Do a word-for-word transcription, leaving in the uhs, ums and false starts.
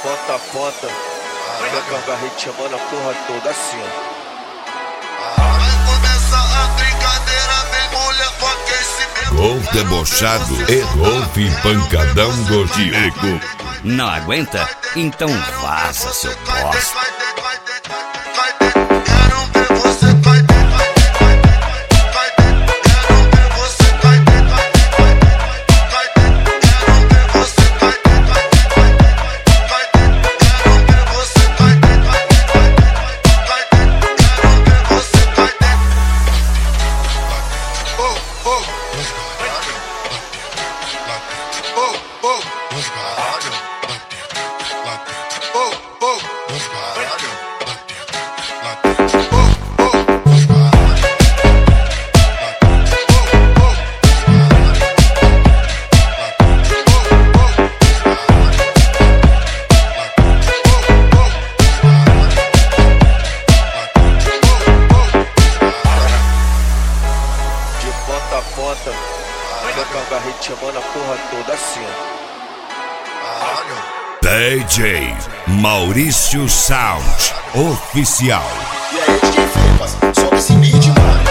ponta a ponta, vai gangarrete chamando a porra toda assim, ó. Vai começar a brincadeira, vem mulher com aquecimento. Golfe debochado e golfe pancadão do Diego. Não aguenta? Então vaza, seu bosta. Ponta, vai gangarrete chamando a porra toda assim, ó. D J Maurício Sound Oficial. E aí, D J Flipas, sobe esse beat, mano.